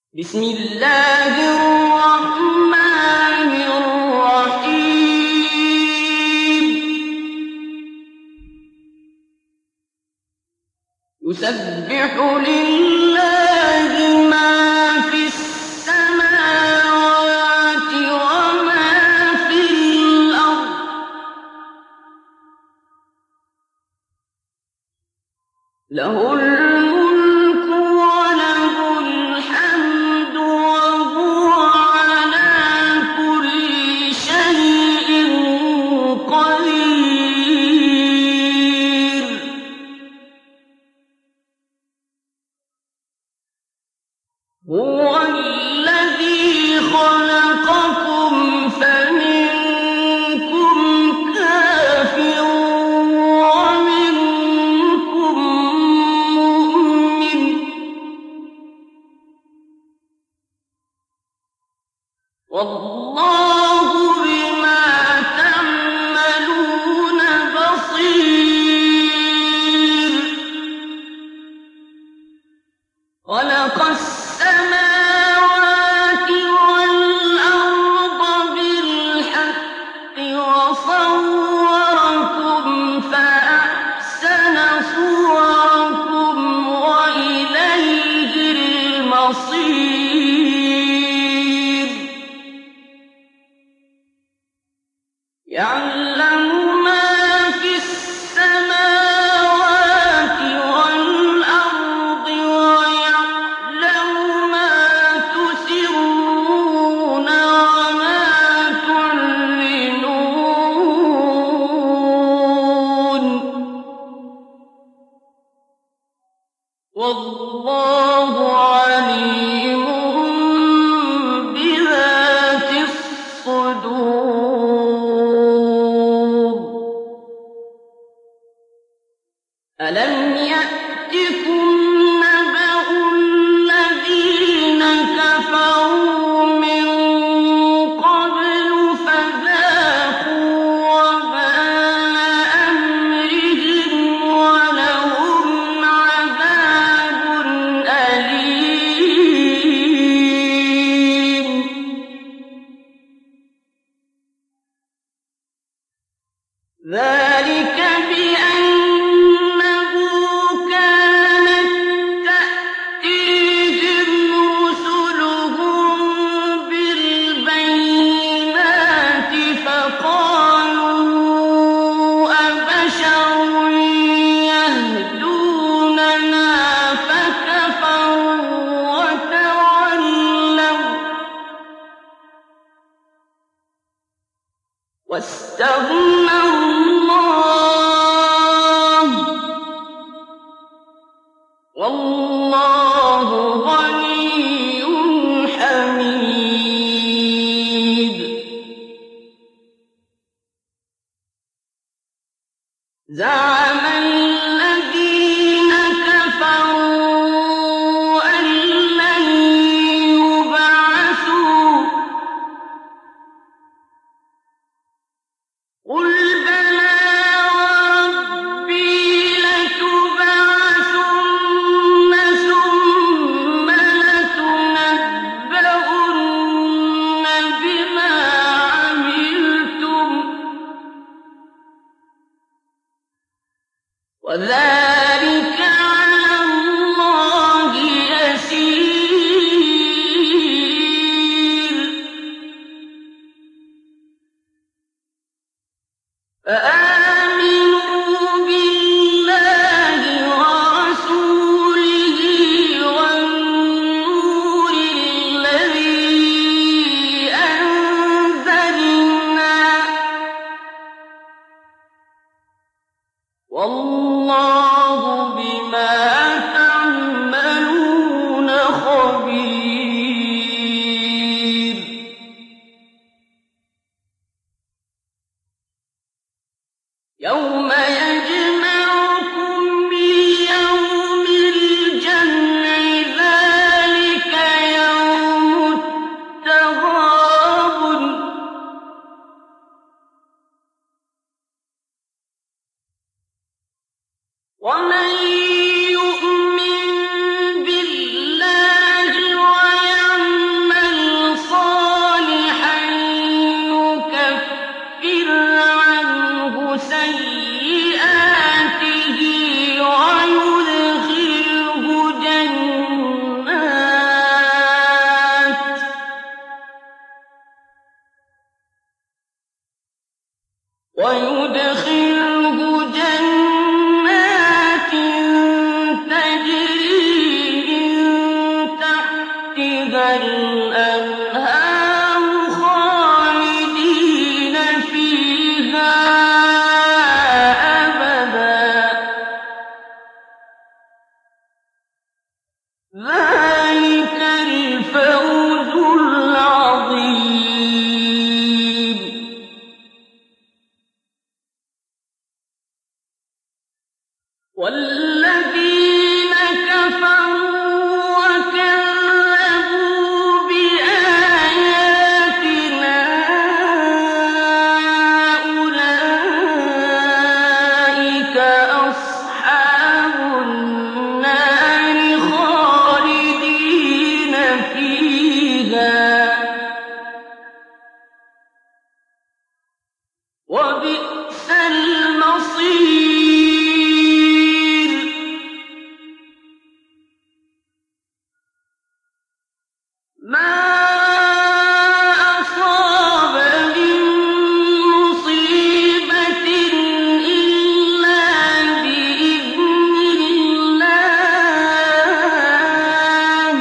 بسم الله الرحمن الرحيم يسبح لله ما في السماوات وما في الأرض له الملك وله الحمد وهو على كل شيء قدير هو الذي خلقكم فمنكم كافر ومنكم مؤمن والله بما تعملون بصير خلق السماوات والأرض بالحق وصوركم فأحسن صوركم وإليه المصير يعلم ما في السماوات والأرض ويعلم ما تسرون وما تعلنون والله عليم بذات الصدور ألم يأتكم نبأ الذين كفروا من قبل فذاقوا وبال أمرهم ولهم عذاب أليم ذلك بأنه كانت تأتيهم رسلهم بالبينات فقالوا أبشر يهدوننا فكفروا وتولوا واستغنى الله والله غني حميد زعم الذين كفروا أن لن يبعثوا قل بلى وربي لتبعثن ثم لتنبؤن بما عملتم فيها الأنهار خالدين فيها أبدا ذلك الفوز العظيم والذين كفروا وكذبوا بآياتنا أولئك أصحاب النار خالدين فيها وبئس المصير ما أصاب من مصيبة إلا بإذن الله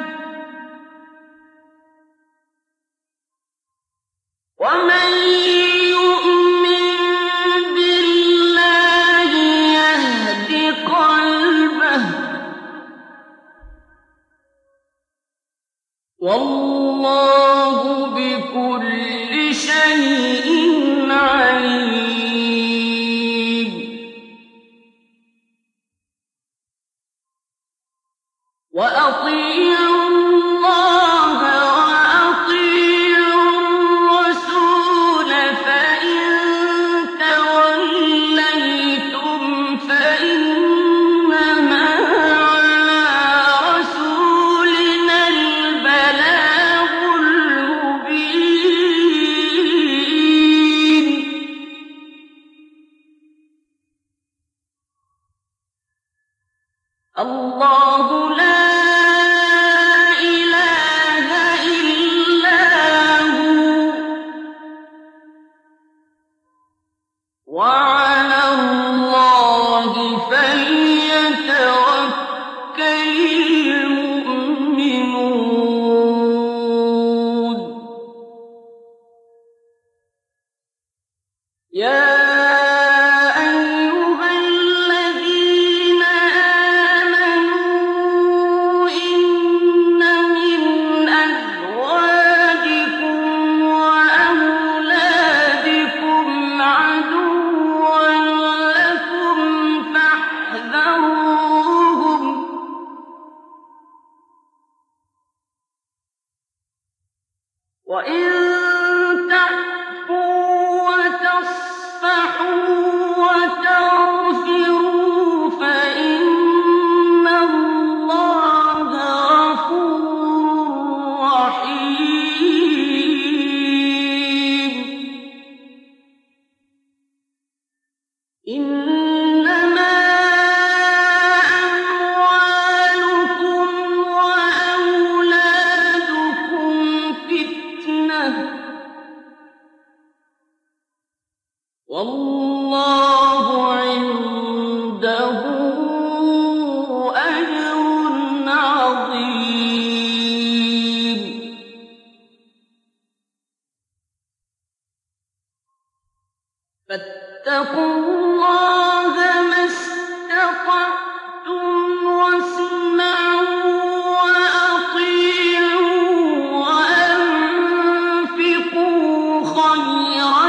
ومن يؤمن بالله يهد قلبه والله بكل شيء عليم وأطيعوا الله وأطيعوا الرسول فإن توليتم فإنما على رسولنا البلاغ المبين الله لا إله إلا هو وعلى الله فليتوكل المؤمنون يا أيها الذين آمنوا إن من أزواجكم وأولادكم عدوا لكم فاحذروهم وإن تعفوا وتصفحوا وتغفروا فإن الله غفور رحيم إنما أموالكم وأولادكم فتنة والله عنده أجر عظيم فاتقوا الله ما استطعتم واسمعوا وأطيعوا وأنفقوا خيرا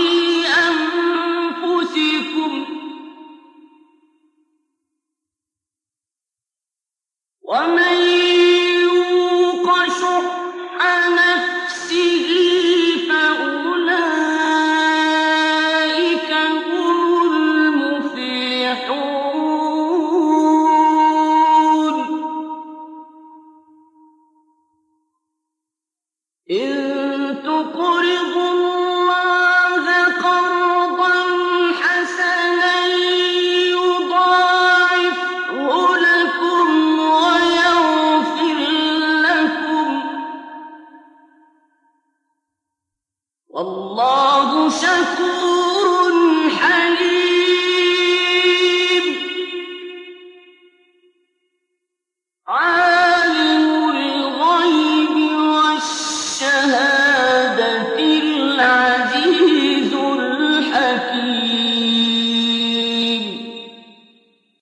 لأنفسكم ومن يوق شح نفسه فأولئك هم المفلحون إن تقرضوا الله قرضا حسنا يضاعفه لكم ويغفر لكم والله شكور حليم